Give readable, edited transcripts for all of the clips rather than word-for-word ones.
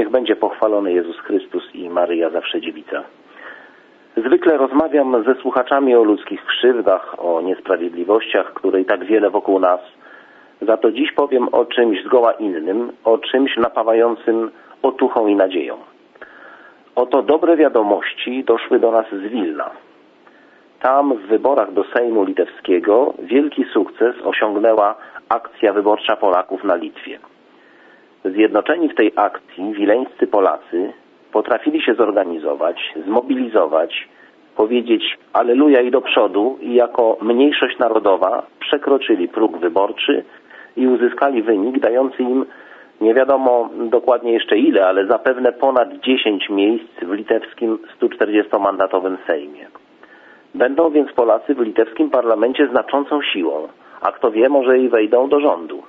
Niech będzie pochwalony Jezus Chrystus i Maryja zawsze dziewica. Zwykle rozmawiam ze słuchaczami o ludzkich krzywdach, o niesprawiedliwościach, której tak wiele wokół nas. Za to dziś powiem o czymś zgoła innym, o czymś napawającym otuchą i nadzieją. Oto dobre wiadomości doszły do nas z Wilna. Tam w wyborach do Sejmu Litewskiego wielki sukces osiągnęła akcja wyborcza Polaków na Litwie. Zjednoczeni w tej akcji wileńscy Polacy potrafili się zorganizować, zmobilizować, powiedzieć alleluja i do przodu i jako mniejszość narodowa przekroczyli próg wyborczy i uzyskali wynik dający im nie wiadomo dokładnie jeszcze ile, ale zapewne ponad 10 miejsc w litewskim 140-mandatowym Sejmie. Będą więc Polacy w litewskim parlamencie znaczącą siłą, a kto wie, może i wejdą do rządu.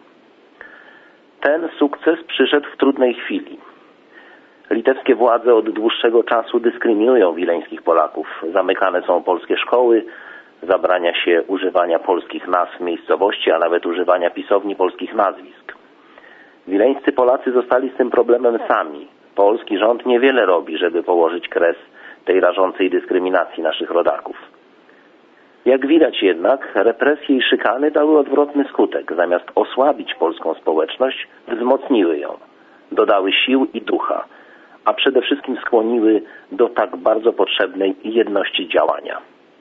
Ten sukces przyszedł w trudnej chwili. Litewskie władze od dłuższego czasu dyskryminują wileńskich Polaków. Zamykane są polskie szkoły, zabrania się używania polskich nazw miejscowości, a nawet używania pisowni polskich nazwisk. Wileńscy Polacy zostali z tym problemem sami. Polski rząd niewiele robi, żeby położyć kres tej rażącej dyskryminacji naszych rodaków. Jak widać jednak, represje i szykany dały odwrotny skutek. Zamiast osłabić polską społeczność, wzmocniły ją, dodały sił i ducha, a przede wszystkim skłoniły do tak bardzo potrzebnej jedności działania.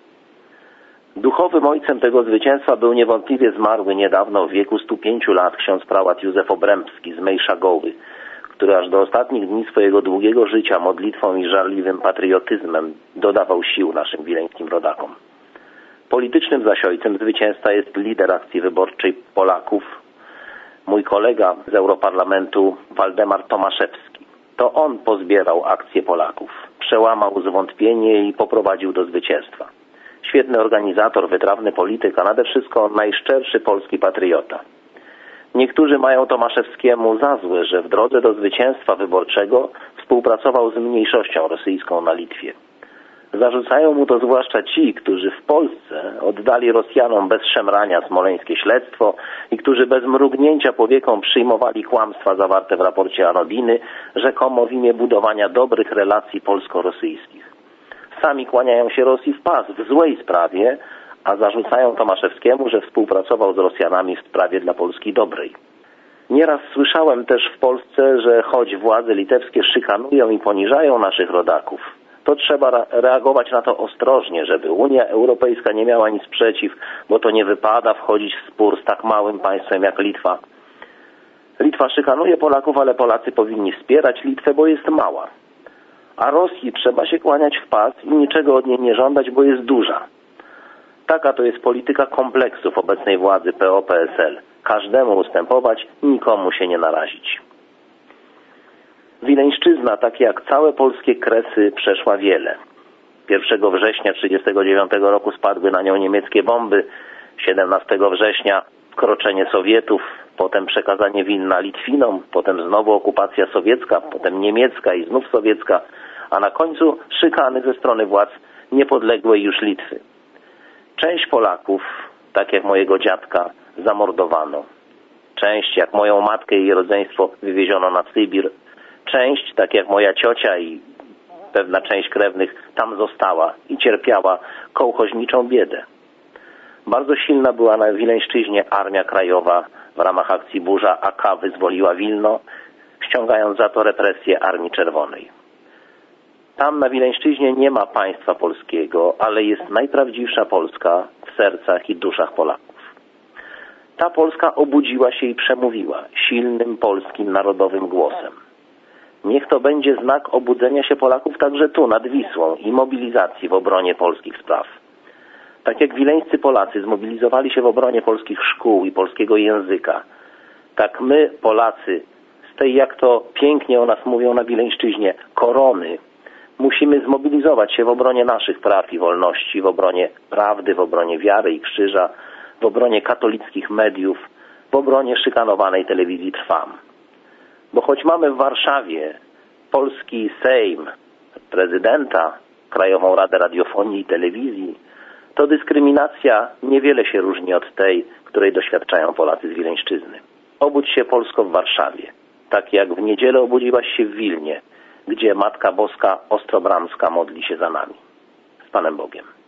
Duchowym ojcem tego zwycięstwa był niewątpliwie zmarły niedawno w wieku 105 lat ksiądz prałat Józef Obrębski z Mejsza Goły, który aż do ostatnich dni swojego długiego życia modlitwą i żarliwym patriotyzmem dodawał sił naszym wileńskim rodakom. Politycznym zaś ojcem zwycięzca jest lider akcji wyborczej Polaków, mój kolega z Europarlamentu Waldemar Tomaszewski. To on pozbierał akcję Polaków, przełamał zwątpienie i poprowadził do zwycięstwa. Świetny organizator, wytrawny polityk, a nade wszystko najszczerszy polski patriota. Niektórzy mają Tomaszewskiemu za złe, że w drodze do zwycięstwa wyborczego współpracował z mniejszością rosyjską na Litwie. Zarzucają mu to zwłaszcza ci, którzy w Polsce oddali Rosjanom bez szemrania smoleńskie śledztwo i którzy bez mrugnięcia powieką przyjmowali kłamstwa zawarte w raporcie Anodiny, rzekomo w imię budowania dobrych relacji polsko-rosyjskich. Sami kłaniają się Rosji w pas w złej sprawie, a zarzucają Tomaszewskiemu, że współpracował z Rosjanami w sprawie dla Polski dobrej. Nieraz słyszałem też w Polsce, że choć władze litewskie szykanują i poniżają naszych rodaków, to trzeba reagować na to ostrożnie, żeby Unia Europejska nie miała nic przeciw, bo to nie wypada wchodzić w spór z tak małym państwem jak Litwa. Litwa szykanuje Polaków, ale Polacy powinni wspierać Litwę, bo jest mała. A Rosji trzeba się kłaniać w pas i niczego od niej nie żądać, bo jest duża. Taka to jest polityka kompleksów obecnej władzy PO-PSL. Każdemu ustępować, nikomu się nie narazić. Wileńszczyzna, tak jak całe polskie kresy, przeszła wiele. 1 września 1939 roku spadły na nią niemieckie bomby, 17 września wkroczenie Sowietów, potem przekazanie Wilna Litwinom, potem znowu okupacja sowiecka, potem niemiecka i znów sowiecka, a na końcu szykany ze strony władz niepodległej już Litwy. Część Polaków, tak jak mojego dziadka, zamordowano. Część, jak moją matkę i jej rodzeństwo, wywieziono na Sybir. Część, tak jak moja ciocia i pewna część krewnych, tam została i cierpiała kołchoźniczą biedę. Bardzo silna była na Wileńszczyźnie Armia Krajowa. W ramach akcji Burza AK wyzwoliła Wilno, ściągając za to represje Armii Czerwonej. Tam na Wileńszczyźnie nie ma państwa polskiego, ale jest najprawdziwsza Polska w sercach i duszach Polaków. Ta Polska obudziła się i przemówiła silnym polskim narodowym głosem. Niech to będzie znak obudzenia się Polaków także tu, nad Wisłą i mobilizacji w obronie polskich spraw. Tak jak wileńscy Polacy zmobilizowali się w obronie polskich szkół i polskiego języka, tak my, Polacy, z tej, jak to pięknie o nas mówią na Wileńszczyźnie, korony, musimy zmobilizować się w obronie naszych praw i wolności, w obronie prawdy, w obronie wiary i krzyża, w obronie katolickich mediów, w obronie szykanowanej telewizji Trwam. Bo choć mamy w Warszawie polski Sejm, prezydenta, Krajową Radę Radiofonii i Telewizji, to dyskryminacja niewiele się różni od tej, której doświadczają Polacy z Wileńszczyzny. Obudź się Polsko w Warszawie. tak jak w niedzielę obudziłaś się w Wilnie, gdzie Matka Boska Ostrobramska modli się za nami. Z Panem Bogiem.